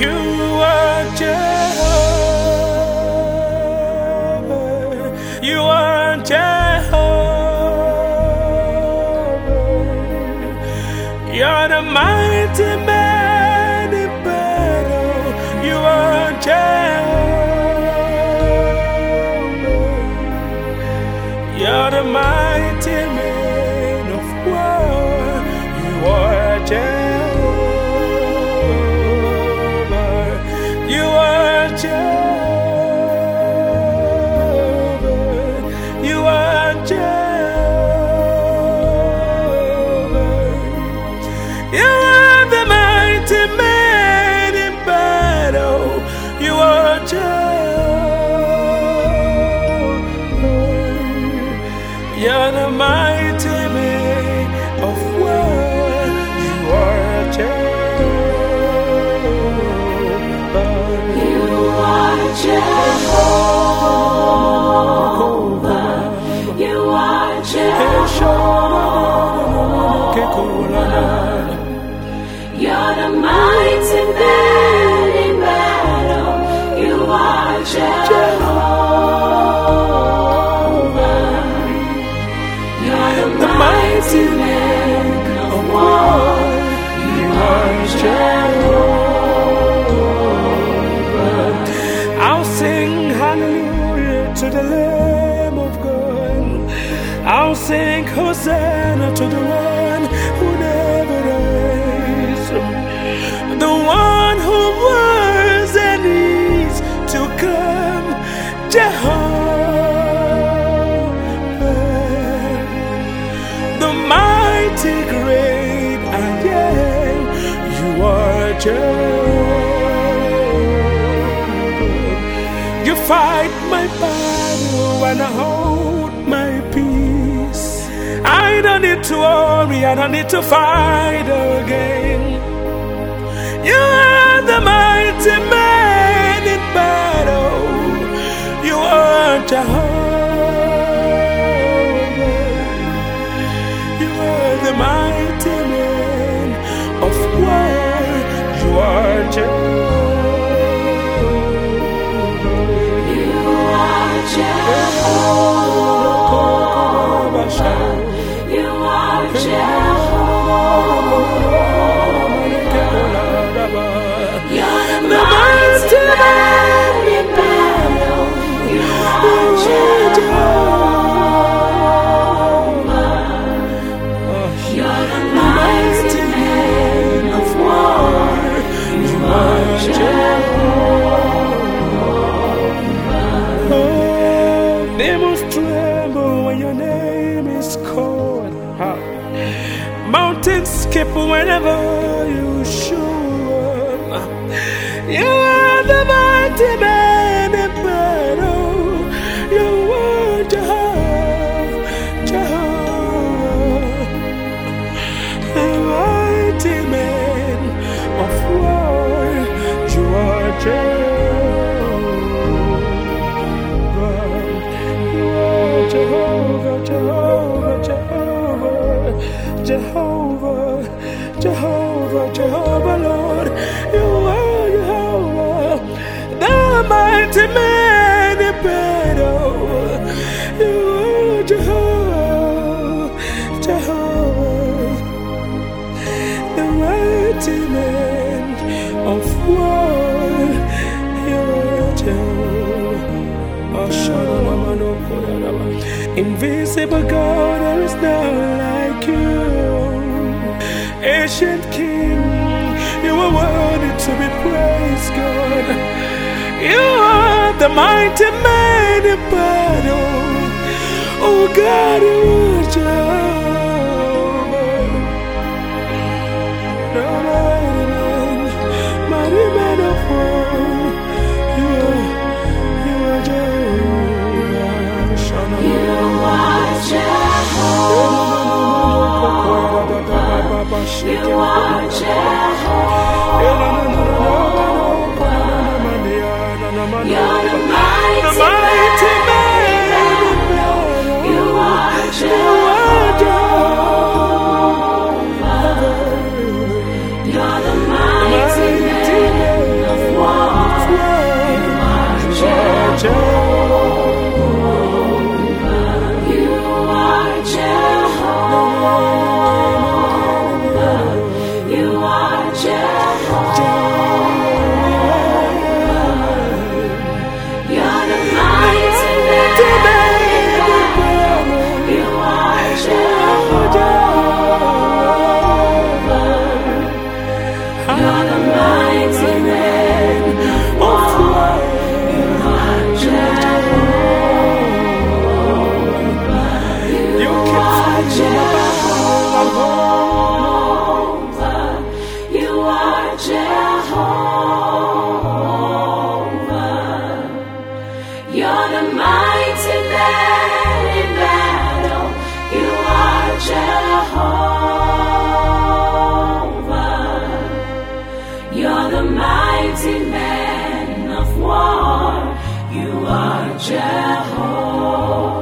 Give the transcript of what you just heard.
You are Jehovah. You are Jehovah. You're the mighty man in battle. You are Jehovah. You're the mighty man of war. You are Jehovah. You are Jehovah. You are Jehovah. You are the mighty man in battle. You are Jehovah. You're the mighty man of war. You are Jehovah. You are Jehovah. You are Jehovah. You're the mighty man in battle. You are Jehovah. You're the mighty man of war. You are Jehovah. I'll sing hallelujah to the Lamb of God. I'll sing Hosanna to the one who never dies, the one who was and is to come, Jehovah, the mighty great I am. You are Jehovah. You fight my battle and I hold my peace. I don't need to worry, I don't need to fight again. You are the mighty man in battle. You are Jehovah. You are the mighty man of war. You are Jehovah. You are Jehovah. You are Jehovah. You're the mighty man in battle. You are Jehovah. You're the mighty man of war. You are Jehovah. Oh, they must tremble when your name is called. Mountains skip whenever you show up. You are the mighty man in battle. You are Jehovah, Jehovah, the mighty man of war. You are Jehovah. You are Jehovah, Jehovah, Jehovah, Jehovah, Jehovah, Jehovah, Lord. You are Jehovah, the mighty man in battle. You are Jehovah, Jehovah, the mighty man of war. You are Jehovah. Invisible God, there is none like you. Ancient King, you are worthy to be praised, God. You are the mighty man in battle. Oh God, you are Jehovah. The mighty man of war. You are Jehovah. You are Jehovah. You are Jehovah. You're the mighty man. You are Jehovah. You're the mighty man of war. You are Jehovah.